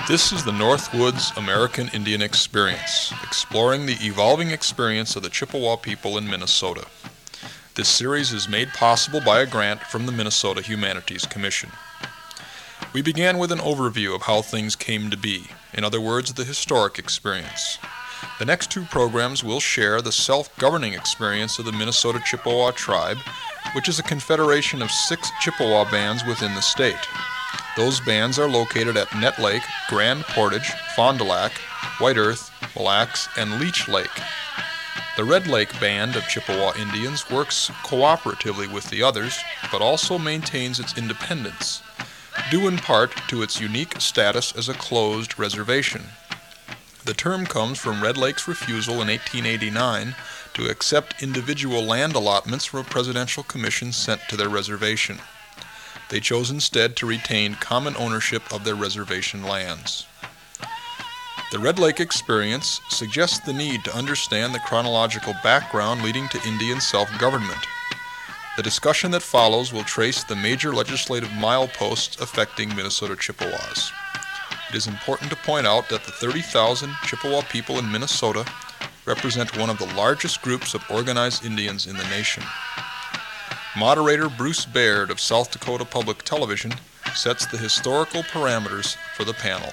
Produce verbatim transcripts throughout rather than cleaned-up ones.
This is the Northwoods American Indian Experience, exploring the evolving experience of the Chippewa people in Minnesota. This series is made possible by a grant from the Minnesota Humanities Commission. We began with an overview of how things came to be, in other words, the historic experience. The next two programs will share the self-governing experience of the Minnesota Chippewa tribe, which is a confederation of six Chippewa bands within the state. Those bands are located at Net Lake, Grand Portage, Fond du Lac, White Earth, Mille Lacs, and Leech Lake. The Red Lake Band of Chippewa Indians works cooperatively with the others, but also maintains its independence, due in part to its unique status as a closed reservation. The term comes from Red Lake's refusal in eighteen eighty-nine to accept individual land allotments from a presidential commission sent to their reservation. They chose instead to retain common ownership of their reservation lands. The Red Lake experience suggests the need to understand the chronological background leading to Indian self-government. The discussion that follows will trace the major legislative mileposts affecting Minnesota Chippewas. It is important to point out that the thirty thousand Chippewa people in Minnesota represent one of the largest groups of organized Indians in the nation. Moderator Bruce Baird of South Dakota Public Television sets the historical parameters for the panel.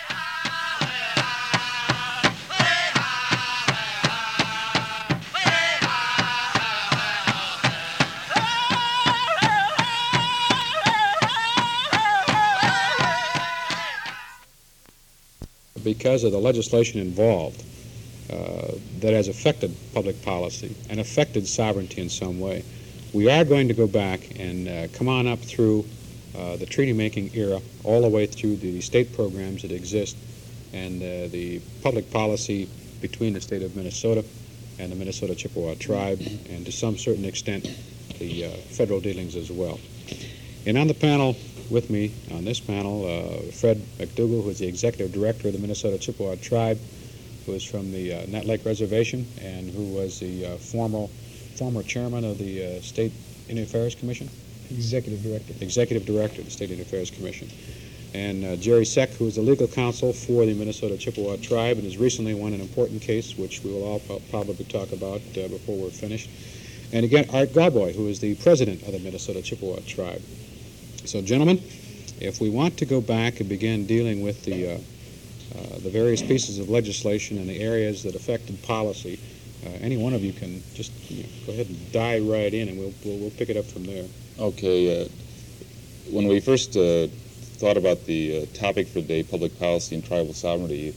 Because of the legislation involved uh, that has affected public policy and affected sovereignty in some way, we are going to go back and uh, come on up through uh, the treaty-making era, all the way through the state programs that exist and uh, the public policy between the state of Minnesota and the Minnesota Chippewa tribe, and to some certain extent the uh, federal dealings as well. And on the panel with me, on this panel, uh, Fred McDougall, who is the executive director of the Minnesota Chippewa tribe, who is from the uh, Net Lake Reservation and who was the uh, former former chairman of the uh, State Indian Affairs Commission? Executive Director. Executive Director of the State Indian Affairs Commission. And uh, Jerry Seck, who is the legal counsel for the Minnesota Chippewa tribe and has recently won an important case, which we will all pro- probably talk about uh, before we're finished. And again, Art Garboy, who is the president of the Minnesota Chippewa tribe. So, gentlemen, if we want to go back and begin dealing with the, uh, uh, the various pieces of legislation and the areas that affected policy, Uh, any one of you can just you know, go ahead and dive right in, and we'll, we'll we'll pick it up from there. Okay. Uh, when we first uh, thought about the uh, topic for today, public policy and tribal sovereignty,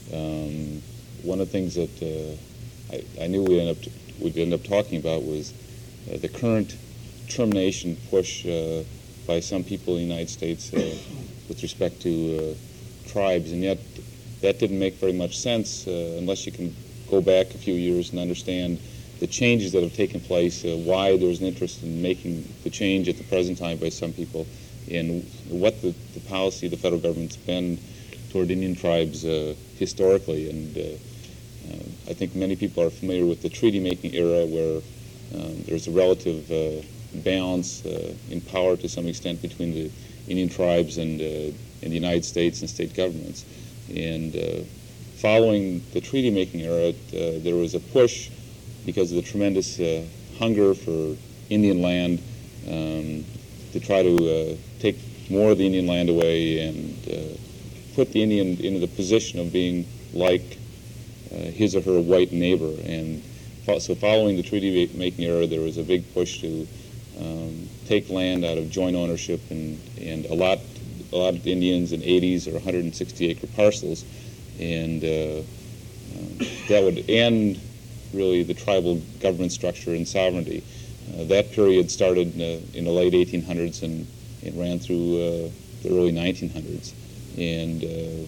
um, one of the things that uh, I, I knew we'd end up t- we'd end up talking about was uh, the current termination push uh, by some people in the United States uh, with respect to uh, tribes, and yet that didn't make very much sense uh, unless you can go back a few years and understand the changes that have taken place, uh, why there's an interest in making the change at the present time by some people, and what the, the policy of the federal government's been toward Indian tribes uh, historically. And uh, uh, I think many people are familiar with the treaty-making era, where um, there's a relative uh, balance uh, in power to some extent between the Indian tribes and, uh, and the United States and state governments. And uh, Following the treaty-making era, uh, there was a push because of the tremendous uh, hunger for Indian land um, to try to uh, take more of the Indian land away and uh, put the Indian into the position of being like uh, his or her white neighbor. And fo- so following the treaty-making era, there was a big push to um, take land out of joint ownership and, and a lot, a lot of Indians in eighties or one hundred sixty acre parcels. And uh, uh, that would end, really, the tribal government structure and sovereignty. Uh, that period started uh, in the late eighteen hundreds and it ran through uh, the early nineteen hundreds. And uh,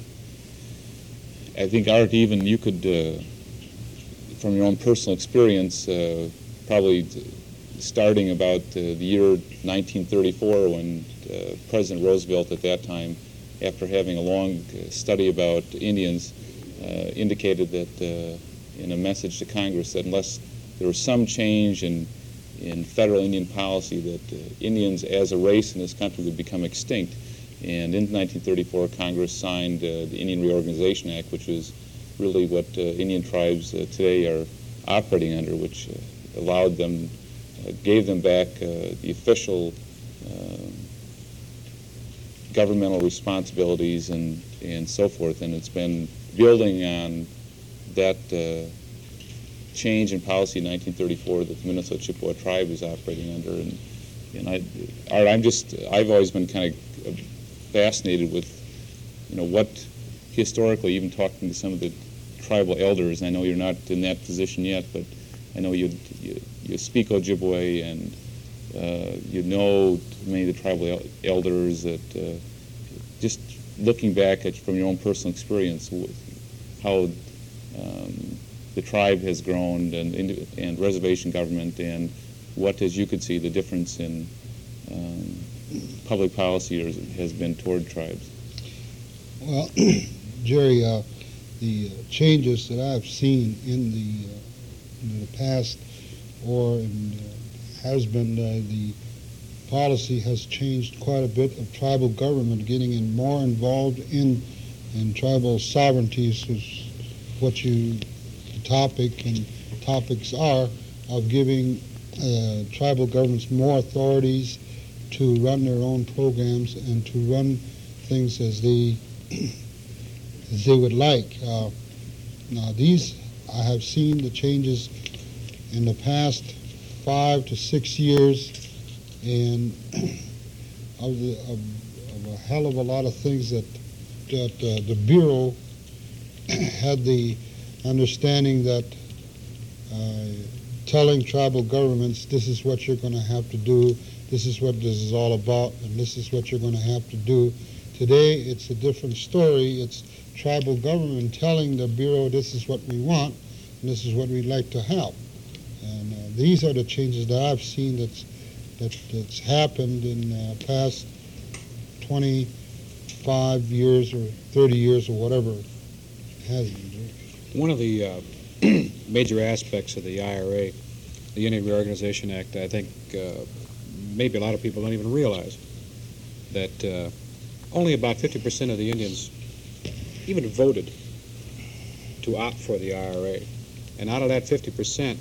I think, Art, even you could, uh, from your own personal experience, uh, probably starting about uh, the year nineteen thirty-four, when uh, President Roosevelt at that time, after having a long study about Indians, uh, indicated that uh, in a message to Congress that unless there was some change in, in federal Indian policy, that uh, Indians as a race in this country would become extinct. And in nineteen thirty-four, Congress signed uh, the Indian Reorganization Act, which is really what uh, Indian tribes uh, today are operating under, which uh, allowed them, uh, gave them back uh, the official uh, governmental responsibilities and, and so forth. And it's been building on that uh, change in policy in nineteen thirty-four that the Minnesota Chippewa tribe is operating under. And, and I, Art, I'm just, I've always been kind of fascinated with, you know, what historically, even talking to some of the tribal elders, I know you're not in that position yet, but I know you you, you speak Ojibwe, and uh, you know many of the tribal el elders that uh, just looking back at from your own personal experience, how um, the tribe has grown and, and reservation government, and what, as you could see, the difference in um, public policy has been toward tribes. Well, Jerry, uh, the uh, changes that I've seen in the, uh, in the past, or in, uh, has been uh, the policy has changed quite a bit of tribal government getting in more involved in in tribal sovereignties, is what you the topic and topics are of giving uh, tribal governments more authorities to run their own programs and to run things as they as they would like. Uh, now these, I have seen the changes in the past five to six years, and of, the, of, of a hell of a lot of things that that uh, the Bureau had the understanding that uh, telling tribal governments, this is what you're going to have to do, this is what this is all about, and this is what you're going to have to do. Today, it's a different story. It's tribal government telling the Bureau, this is what we want, and this is what we'd like to have. And uh, these are the changes that I've seen that's, that, that's happened in the uh, past twenty-five years or thirty years or whatever it has been. One of the uh, major aspects of the I R A, the Indian Reorganization Act, I think uh, maybe a lot of people don't even realize that uh, only about fifty percent of the Indians even voted to opt for the I R A. And out of that fifty percent,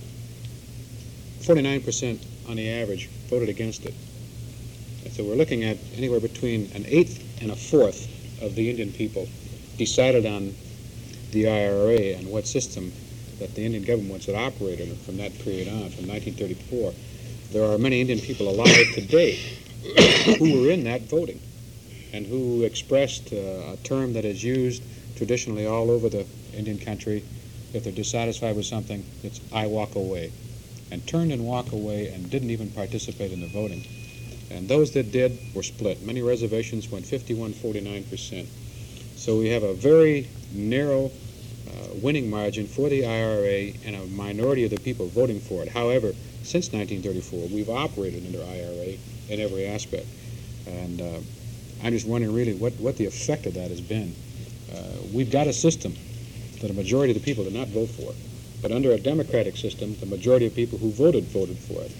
forty-nine percent on the average voted against it. And so we're looking at anywhere between an eighth and a fourth of the Indian people decided on the I R A and what system that the Indian government should operate in from that period on, from nineteen thirty-four. There are many Indian people alive today who were in that voting and who expressed uh, a term that is used traditionally all over the Indian country. If they're dissatisfied with something, it's I walk away, and turned and walk away and didn't even participate in the voting. And those that did were split. Many reservations went fifty-one forty-nine percent. So we have a very narrow uh, winning margin for the I R A and a minority of the people voting for it. However, since nineteen thirty-four, we've operated under I R A in every aspect. And uh, I'm just wondering really what, what the effect of that has been. Uh, we've got a system that a majority of the people did not vote for. But under a democratic system, the majority of people who voted, voted for it.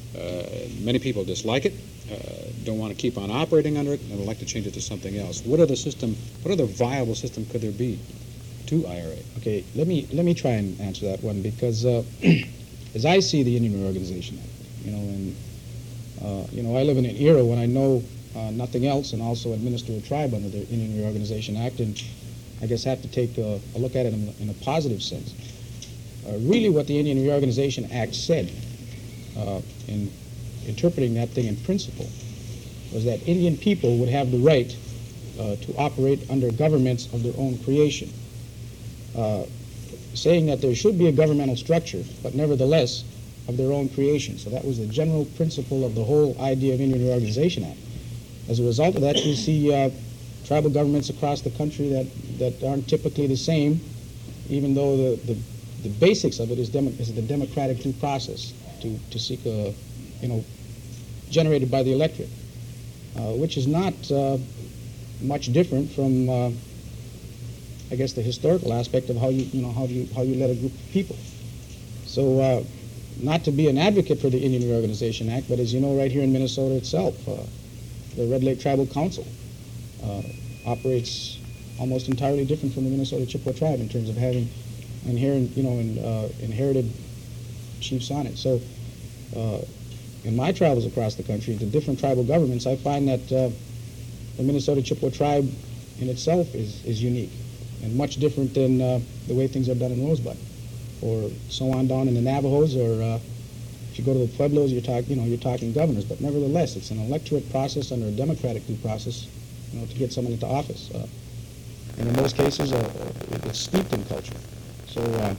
Uh, many people dislike it, uh, don't want to keep on operating under it, and would like to change it to something else. What other system, what other viable system could there be to I R A? Okay, let me let me try and answer that one, because uh, as I see the Indian Reorganization Act, you know, and uh, you know, I live in an era when I know uh, nothing else, and also administer a tribe under the Indian Reorganization Act, and I guess have to take a, a look at it in, in a positive sense. Uh, really, what the Indian Reorganization Act said uh, in interpreting that thing in principle was that Indian people would have the right uh, to operate under governments of their own creation, uh, saying that there should be a governmental structure, but nevertheless of their own creation. So that was the general principle of the whole idea of Indian Reorganization Act. As a result of that, you see uh, tribal governments across the country that, that aren't typically the same, even though the, the, the basics of it is, demo, is the democratic due process to, to seek a, you know, generated by the electorate, uh, which is not uh, much different from, uh, I guess, the historical aspect of how you, you know, how you, how you let a group of people. So, uh, not to be an advocate for the Indian Reorganization Act, but as you know, right here in Minnesota itself, uh, the Red Lake Tribal Council uh, operates almost entirely different from the Minnesota Chippewa tribe in terms of having inherent, you know, in, uh, inherited chiefs on it. So uh, in my travels across the country to different tribal governments, I find that uh, the Minnesota Chippewa tribe in itself is, is unique and much different than uh, the way things are done in Rosebud, or so on down in the Navajos, or uh, if you go to the Pueblos, you're talking, you know, you're talking governors. But nevertheless, it's an electorate process under a democratic due process, you know, to get someone into office. Uh, and in most cases, uh, it's steeped in culture. So, uh,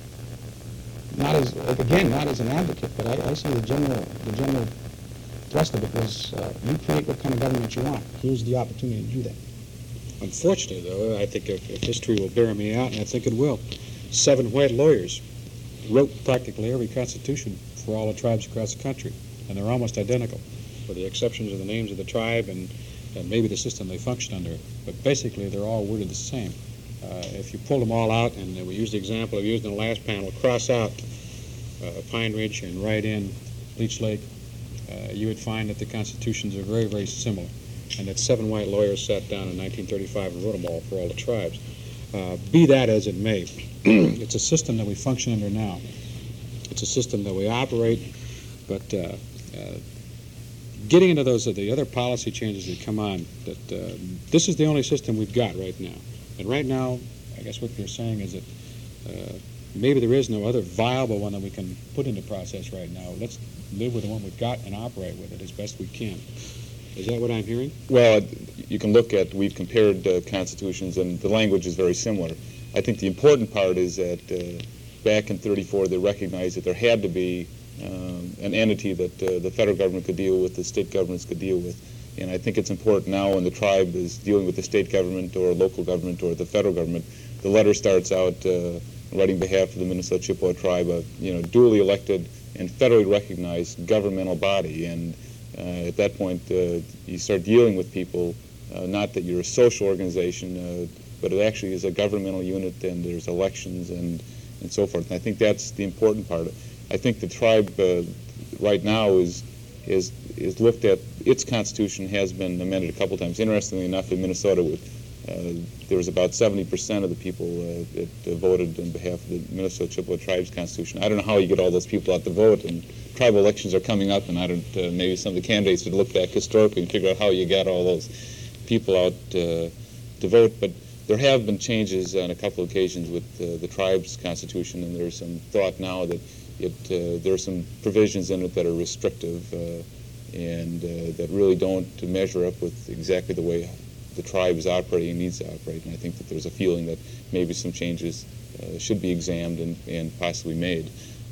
not as again, not as an advocate, but I, I see the general, the general thrust of it was uh, you create what kind of government you want. Here's the opportunity to do that. Unfortunately, though, I think if, if history will bear me out, and I think it will, seven white lawyers wrote practically every constitution for all the tribes across the country, and they're almost identical, with the exceptions of the names of the tribe and, and maybe the system they function under. But basically, they're all worded the same. Uh, if you pull them all out, and uh, we used the example I've used in the last panel, cross out uh, Pine Ridge and write in Leech Lake, uh, you would find that the constitutions are very, very similar, and that seven white lawyers sat down in nineteen thirty-five and wrote them all for all the tribes. Uh, be that as it may, it's a system that we function under now. It's a system that we operate, but uh, uh, getting into those, uh, the other policy changes that come on, that uh, this is the only system we've got right now. And right now, I guess what you're saying is that uh, maybe there is no other viable one that we can put into process right now. Let's live with the one we've got and operate with it as best we can. Is that what I'm hearing? Well, you can look at, we've compared uh, constitutions, and the language is very similar. I think the important part is that uh, back in thirty-four, they recognized that there had to be um, an entity that uh, the federal government could deal with, the state governments could deal with. And I think it's important now when the tribe is dealing with the state government or local government or the federal government, the letter starts out uh, writing behalf of the Minnesota Chippewa tribe, a you know, duly elected and federally recognized governmental body. And uh, at that point, uh, you start dealing with people, uh, not that you're a social organization, uh, but it actually is a governmental unit, and there's elections and, and so forth. And I think that's the important part. I think the tribe uh, right now is is is looked at, its constitution has been amended a couple times. Interestingly enough, in Minnesota, with, uh, there was about seventy percent of the people uh, that uh, voted on behalf of the Minnesota Chippewa Tribe's constitution. I don't know how you get all those people out to vote, and tribal elections are coming up, and I don't, uh, maybe some of the candidates would look back historically and figure out how you got all those people out uh, to vote. But there have been changes on a couple of occasions with uh, the tribe's constitution, and there's some thought now that it, uh, there are some provisions in it that are restrictive uh, and uh, that really don't measure up with exactly the way the tribe is operating and needs to operate. And I think that there's a feeling that maybe some changes uh, should be examined and, and possibly made.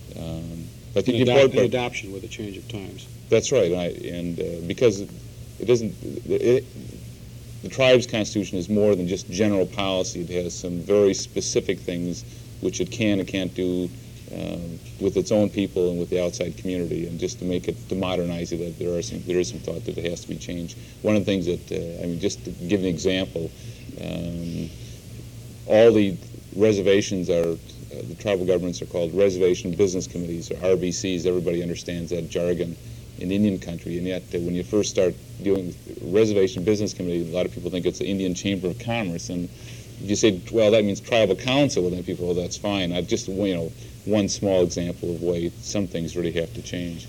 Um, I think an, the adop- important an adoption with a change of times. That's right, and, I, and uh, because it, it isn't, it, the tribe's constitution is more than just general policy. It has some very specific things which it can and can't do uh, with its own people and with the outside community, and just to make it, to modernize it, that there are some, there is some thought that it has to be changed. One of the things that, uh, I mean, just to give an example, um, all the reservations are, uh, the tribal governments are called reservation business committees, or R B Cs. Everybody understands that jargon in Indian country, and yet uh, when you first start dealing with reservation business committee, a lot of people think it's the Indian Chamber of Commerce, and if you say, well, that means tribal council, well, then people, well, that's fine. I've just, you know, one small example of way some things really have to change.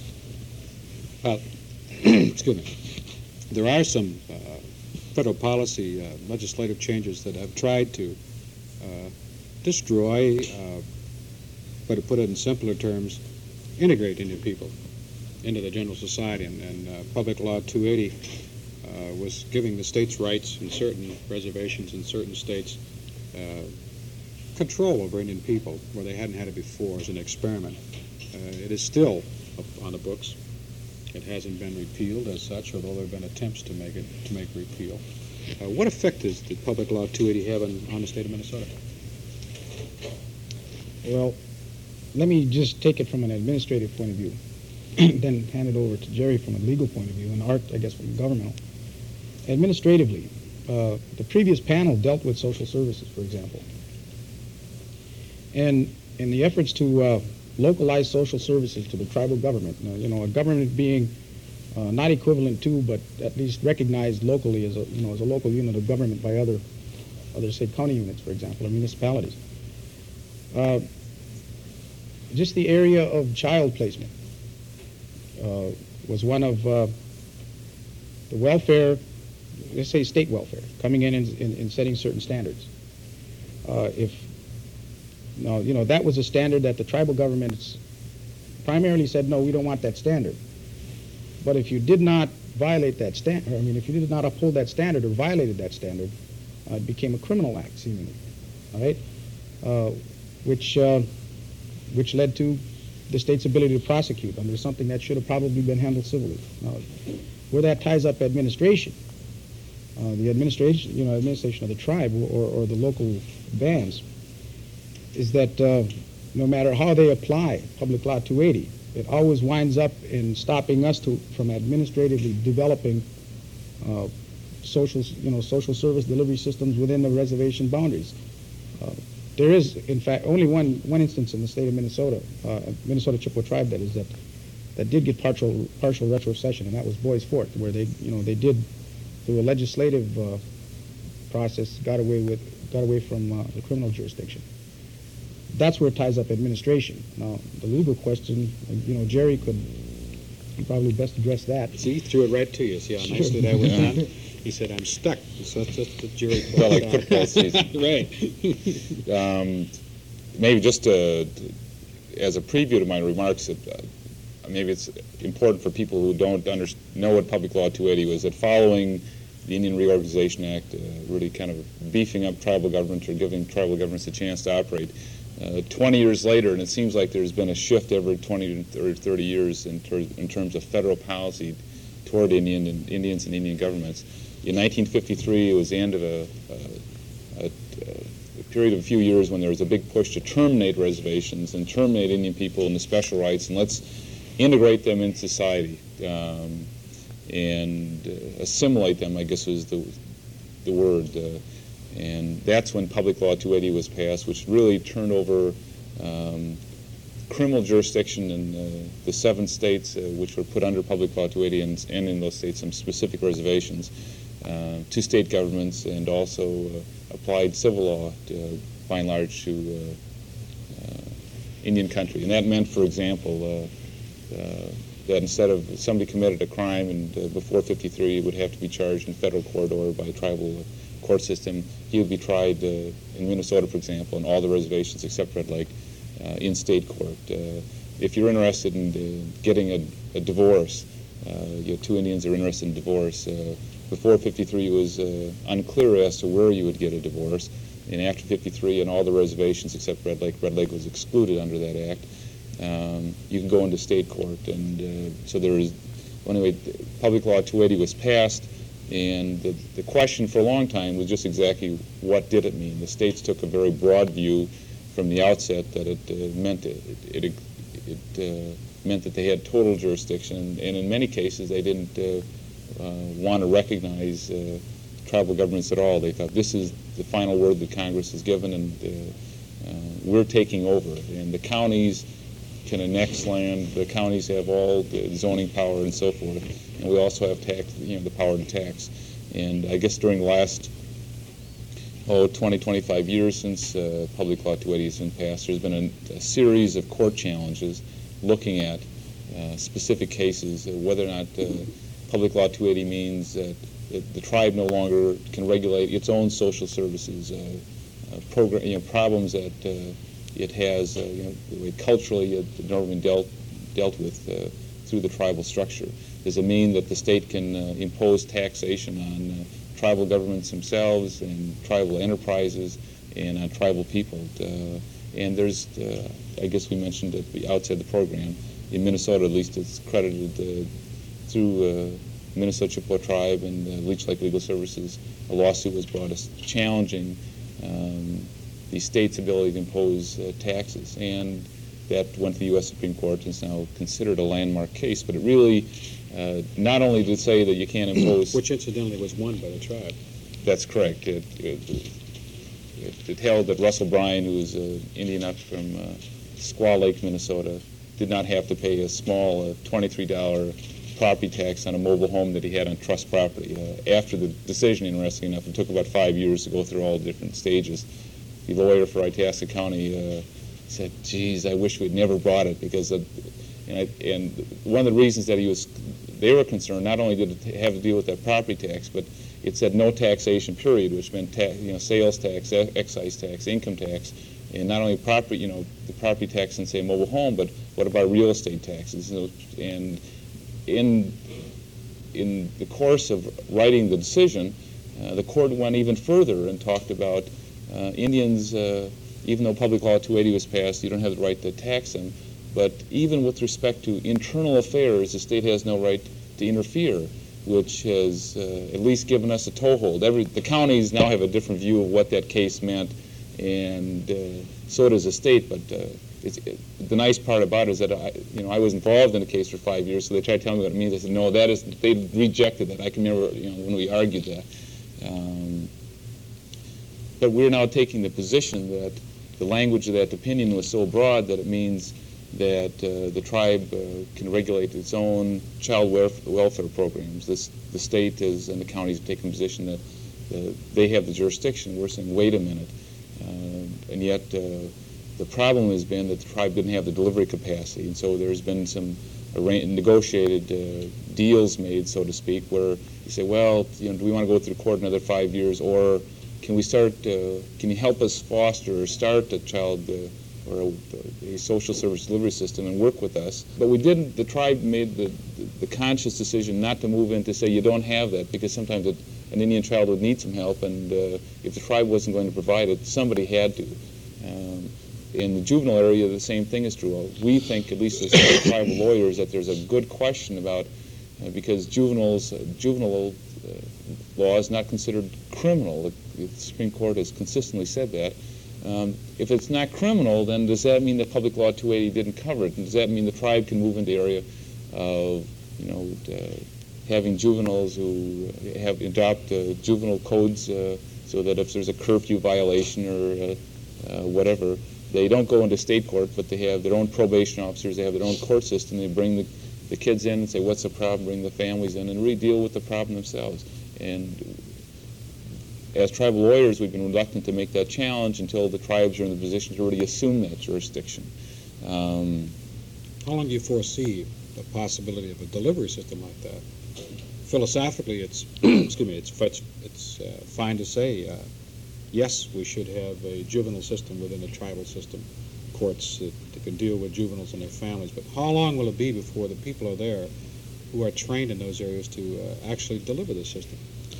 Well, excuse me. There are some uh, federal policy uh, legislative changes that have tried to uh, destroy, uh, but to put it in simpler terms, integrate Indian people into the general society. And, and uh, Public Law two eighty uh, was giving the states rights in certain reservations in certain states uh, control over Indian people where they hadn't had it before as an experiment. Uh, it is still up on the books. It hasn't been repealed as such, although there have been attempts to make it to make repeal. Uh, what effect does the Public Law two eighty have on, on the state of Minnesota? Well, let me just take it from an administrative point of view, then hand it over to Jerry from a legal point of view, and Art, I guess, from governmental. Administratively, uh, the previous panel dealt with social services, for example. And in the efforts to uh, localize social services to the tribal government, uh, you know, a government being uh, not equivalent to, but at least recognized locally as a, you know, as a local unit of government by other, other state county units, for example, or municipalities. Uh, just the area of child placement uh, was one of uh, the welfare, let's say state welfare, coming in and, and, and setting certain standards. Uh, if, no, you know, that was a standard that the tribal governments primarily said, no, we don't want that standard. But if you did not violate that standard, I mean, if you did not uphold that standard or violated that standard, uh, it became a criminal act, seemingly, all right? Uh, which, uh, which led to the state's ability to prosecute under something that should have probably been handled civilly. Now, where that ties up administration, uh, the administration, you know, administration of the tribe or, or the local bands, is that uh, no matter how they apply Public Law two eighty, it always winds up in stopping us to, from administratively developing uh, social, you know, social service delivery systems within the reservation boundaries. Uh, there is, in fact, only one one instance in the state of Minnesota, uh, Minnesota Chippewa tribe, that is that that did get partial partial retrocession, and that was Boys Fort, where they, you know, they did through a legislative uh, process got away with got away from uh, the criminal jurisdiction. That's where it ties up administration. Now, the legal question, you know, Jerry could probably best address that. See, he threw it right to you. See how Sure. nicely that was done? He said, I'm stuck. So that's just the Jerry. Well, like football season. Right. Um, maybe just to, as a preview to my remarks, that, uh, maybe it's important for people who don't under, know what Public Law two eighty was, that following the Indian Reorganization Act, uh, really kind of beefing up tribal government or giving tribal governments a chance to operate, uh, twenty years later, and it seems like there's been a shift every twenty or thirty years in, ter in terms of federal policy toward Indian and Indians and Indian governments. In nineteen fifty-three, it was the end of a, a, a, a period of a few years when there was a big push to terminate reservations and terminate Indian people and the special rights, and let's integrate them in society um, and uh, assimilate them, I guess was the, the word. Uh, and that's when Public Law two eighty was passed, which really turned over um, criminal jurisdiction in uh, the seven states uh, which were put under Public Law two eighty, and, and in those states some specific reservations, uh, to state governments, and also uh, applied civil law to, uh, by and large to uh, uh, Indian country. And that meant, for example, uh, uh, that instead of somebody committed a crime and uh, before fifty-three would have to be charged in federal court or by a tribal uh, court system, he would be tried uh, in Minnesota, for example, on all the reservations except Red Lake, uh, in state court. Uh, if you're interested in uh, getting a, a divorce, uh, you know, two Indians are interested in divorce. Uh, before fifty-three, it was uh, unclear as to where you would get a divorce. And after fifty-three, on all the reservations except Red Lake, Red Lake was excluded under that act. Um, you can go into state court, and uh, so there is, well, anyway, Public Law two eighty was passed, and the, the question for a long time was just exactly what did it mean. The states took a very broad view from the outset that it uh, meant it, it, it, it uh, meant that they had total jurisdiction, and in many cases they didn't uh, uh, want to recognize uh, tribal governments at all. They thought this is the final word that Congress has given, and uh, uh, we're taking over, and the counties can annex land. The counties have all the zoning power and so forth, and we also have tax, you know, the power to tax. And I guess during the last oh twenty, twenty-five years since uh, Public Law two eighty has been passed, there's been a, a series of court challenges looking at uh, specific cases, uh, whether or not uh, Public Law two eighty means that the, the tribe no longer can regulate its own social services, uh, uh, program, you know, problems that uh, it has, uh, you know, the way culturally it's never been dealt dealt with uh, through the tribal structure. Does it mean that the state can uh, impose taxation on uh, tribal governments themselves and tribal enterprises and on tribal people? Uh, and there's, uh, I guess we mentioned at the outset of the program, in Minnesota at least it's credited uh, through uh, Minnesota Chippewa Tribe and uh, Leech Lake Legal Services, a lawsuit was brought us challenging um, the state's ability to impose uh, taxes, and that went to the U S Supreme Court and is now considered a landmark case. But it really, uh, not only did it say that you can't impose... Which incidentally was won by the tribe. That's correct. It, it, it, it held that Russell Bryan, who was an Indian up from uh, Squaw Lake, Minnesota, did not have to pay a small uh, twenty-three dollar property tax on a mobile home that he had on trust property. Uh, after the decision, interesting enough, it took about five years to go through all the different stages. The lawyer for Itasca County uh, said, geez, I wish we'd never brought it, because uh, and, I, and one of the reasons that he was, they were concerned, not only did it have to deal with that property tax, but it said no taxation period, which meant ta you know, sales tax, excise tax, income tax, and not only property, you know, the property tax in, say, a mobile home, but what about real estate taxes? And in in the course of writing the decision, uh, the court went even further and talked about uh, Indians, uh, even though Public Law two eighty was passed, you don't have the right to tax them, but even with respect to internal affairs, the state has no right to interfere, which has uh, at least given us a toehold. Every, the counties now have a different view of what that case meant, and uh, so does the state, but uh, it's, it, the nice part about it is that I, you know, I was involved in the case for five years, so they tried to tell me what it means. I said, no, that is, they rejected that. I can remember, you know, when we argued that. Um, but we're now taking the position that the language of that opinion was so broad that it means that uh, the tribe uh, can regulate its own child welfare programs. This, the state is, and the counties have taken a position that uh, they have the jurisdiction. We're saying, wait a minute. Uh, and yet, uh, the problem has been that the tribe didn't have the delivery capacity, and so there's been some negotiated uh, deals made, so to speak, where you say, well, you know, do we want to go through court another five years, or can we start, uh, can you help us foster or start a child uh, or a, a social service delivery system and work with us? But we didn't, the tribe made the, the, the conscious decision not to move in to say you don't have that, because sometimes it, an Indian child would need some help, and uh, if the tribe wasn't going to provide it, somebody had to. Um, in the juvenile area, the same thing is true. We think, at least as tribal lawyers, that there's a good question about, uh, because juveniles, uh, juvenile uh, law is not considered criminal. The, the Supreme Court has consistently said that. Um, if it's not criminal, then does that mean that Public Law two eighty didn't cover it? And does that mean the tribe can move into the area of, you know, uh, having juveniles who have adopt uh, juvenile codes uh, so that if there's a curfew violation or uh, uh, whatever, they don't go into state court, but they have their own probation officers, they have their own court system, they bring the, the kids in and say, what's the problem, bring the families in, and really deal with the problem themselves. And as tribal lawyers, we've been reluctant to make that challenge until the tribes are in the position to really assume that jurisdiction. Um, How long do you foresee the possibility of a delivery system like that? Philosophically, it's excuse me, it's it's, it's uh, fine to say, uh, yes, we should have a juvenile system within the tribal system, courts that, that can deal with juveniles and their families. But how long will it be before the people are there who are trained in those areas to uh, actually deliver the system?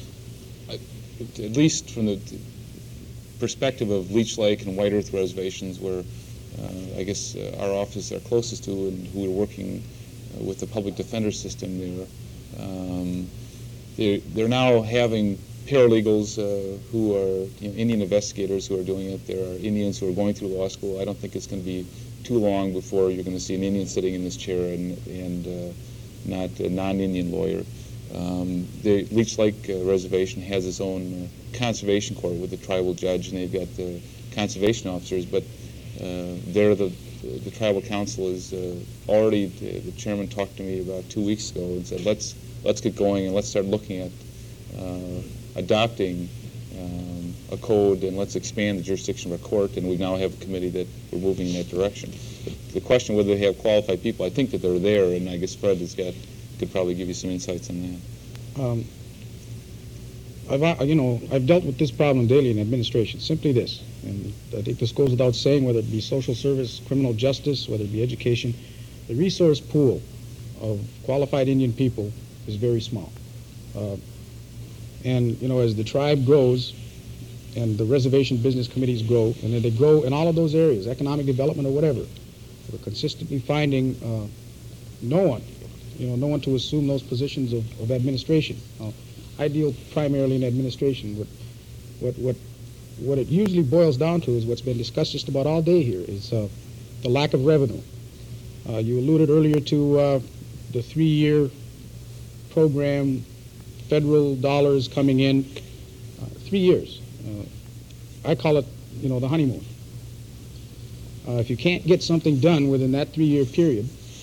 At least from the perspective of Leech Lake and White Earth reservations, where uh, I guess uh, our offices are closest to and who are working uh, with the public defender system there, um, they're, they're now having paralegals uh, who are, you know, Indian investigators who are doing it. There are Indians who are going through law school. I don't think it's going to be too long before you're going to see an Indian sitting in this chair and, and uh, not a non-Indian lawyer. Um, the Leech Lake uh, Reservation has its own uh, conservation court with a tribal judge, and they've got the conservation officers, but uh, they're the, the, the tribal council is uh, already, the, the chairman talked to me about two weeks ago and said, let's, let's get going and let's start looking at uh, adopting um, a code, and let's expand the jurisdiction of our court, and we now have a committee that we're moving in that direction. But the question whether they have qualified people, I think that they're there, and I guess Fred has got, could probably give you some insights on that. Um, I've, uh, you know, I've dealt with this problem daily in administration, simply this, and I think this goes without saying, whether it be social service, criminal justice, whether it be education, the resource pool of qualified Indian people is very small. Uh, and, you know, as the tribe grows and the reservation business committees grow, and then they grow in all of those areas, economic development or whatever, we're consistently finding uh, no one, you know, no one to assume those positions of, of administration. Uh, I deal primarily in administration. What, what, what, what it usually boils down to is what's been discussed just about all day here, is uh, the lack of revenue. Uh, you alluded earlier to uh, the three-year program, federal dollars coming in, uh, three years. Uh, I call it, you know, the honeymoon. Uh, if you can't get something done within that three-year period,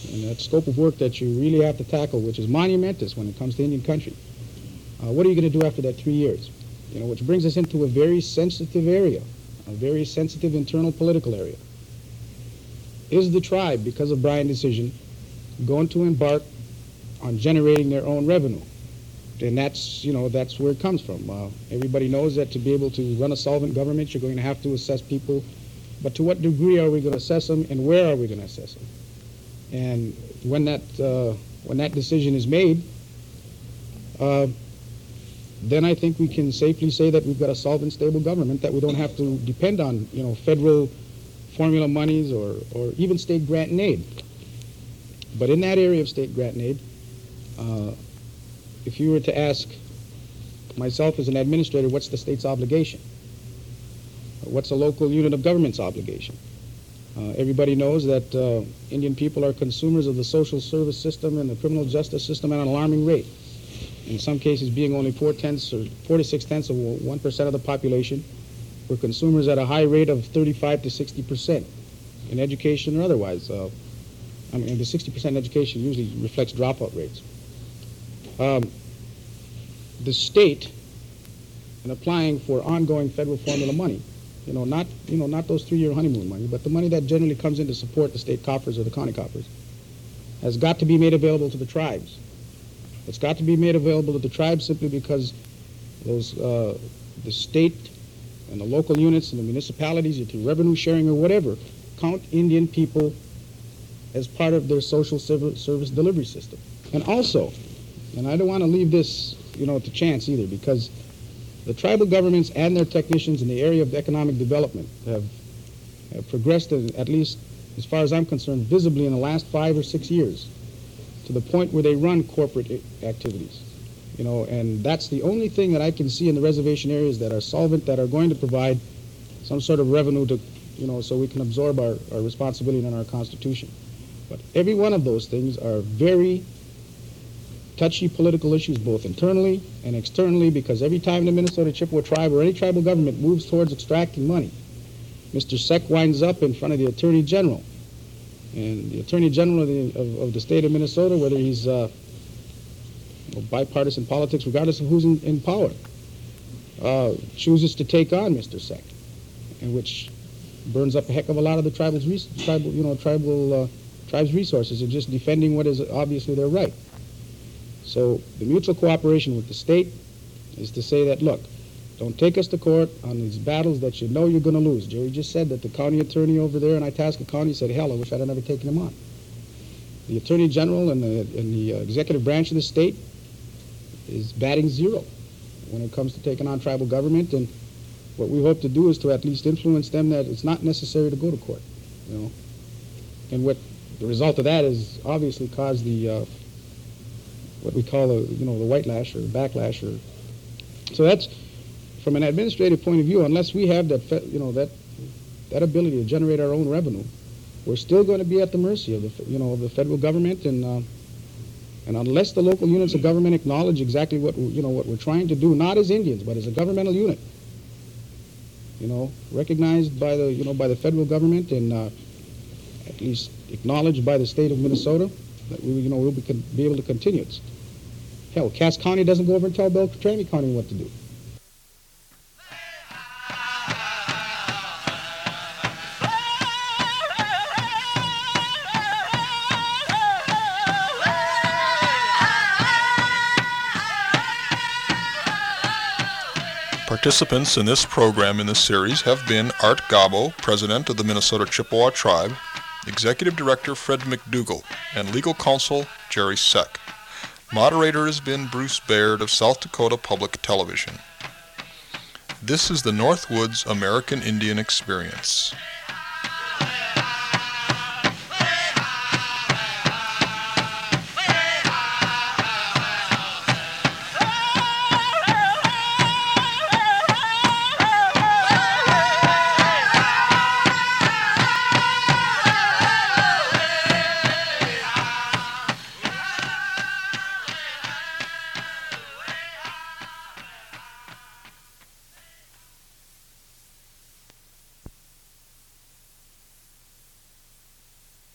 and that scope of work that you really have to tackle, which is monumentous when it comes to Indian country, uh, what are you going to do after that three years? You know, which brings us into a very sensitive area, a very sensitive internal political area. Is the tribe, because of Bryan decision, going to embark on generating their own revenue? And that's, you know, that's where it comes from. Uh, everybody knows that to be able to run a solvent government, you're going to have to assess people. But to what degree are we going to assess them, and where are we going to assess them? And when that uh, when that decision is made, uh, then I think we can safely say that we've got a solvent, stable government, that we don't have to depend on, you know, federal formula monies or, or even state grant and aid. But in that area of state grant and aid, uh, if you were to ask myself as an administrator, what's the state's obligation? What's a local unit of government's obligation? Uh, everybody knows that uh, Indian people are consumers of the social service system and the criminal justice system at an alarming rate. In some cases, being only four tenths or four to six tenths of one percent of the population, we're consumers at a high rate of thirty-five to sixty percent in education or otherwise. Uh, I mean, the sixty percent in education usually reflects dropout rates. Um, the state, in applying for ongoing federal formula money, you know, not you know not those three-year honeymoon money, but the money that generally comes in to support the state coffers or the county coffers, has got to be made available to the tribes. It's got to be made available to the tribes simply because those uh, the state and the local units and the municipalities, through revenue sharing or whatever, count Indian people as part of their social service delivery system. And also, and I don't want to leave this, you know, to chance either, because the tribal governments and their technicians in the area of economic development have, have progressed, at least as far as I'm concerned, visibly in the last five or six years, to the point where they run corporate activities. You know, and that's the only thing that I can see in the reservation areas that are solvent, that are going to provide some sort of revenue to, you know, so we can absorb our, our responsibility in our Constitution. But every one of those things are very touchy political issues, both internally and externally, because every time the Minnesota Chippewa tribe or any tribal government moves towards extracting money, Mister Seck winds up in front of the Attorney General. And the Attorney General of the, of, of the state of Minnesota, whether he's uh, you know, bipartisan politics, regardless of who's in, in power, uh, chooses to take on Mister Seck, and which burns up a heck of a lot of the tribal's res tribal, you know, tribal uh, tribes' resources in just defending what is obviously their right. So the mutual cooperation with the state is to say that, look, don't take us to court on these battles that you know you're going to lose. Jerry just said that the county attorney over there in Itasca County said, hell, I wish I'd have never taken him on. The Attorney General and the, and the uh, executive branch of the state is batting zero when it comes to taking on tribal government, and what we hope to do is to at least influence them that it's not necessary to go to court, you know. And what the result of that is obviously caused the uh, what we call a, you know, the white lash or the backlash, or so that's from an administrative point of view. Unless we have that, you know, that that ability to generate our own revenue, we're still going to be at the mercy of the, you know, of the federal government, and uh, and unless the local units of government acknowledge exactly what, you know, what we're trying to do, not as Indians, but as a governmental unit, you know, recognized by the, you know, by the federal government, and uh, at least acknowledged by the state of Minnesota, that we, you know, we'll be, be able to continue. It's, hell, Cass County doesn't go over and tell Beltrami County what to do. Participants in this program in this series have been Art Gabo, President of the Minnesota Chippewa Tribe, Executive Director Fred McDougall, and Legal Counsel Jerry Seck. Moderator has been Bruce Baird of South Dakota Public Television. This is the Northwoods American Indian Experience.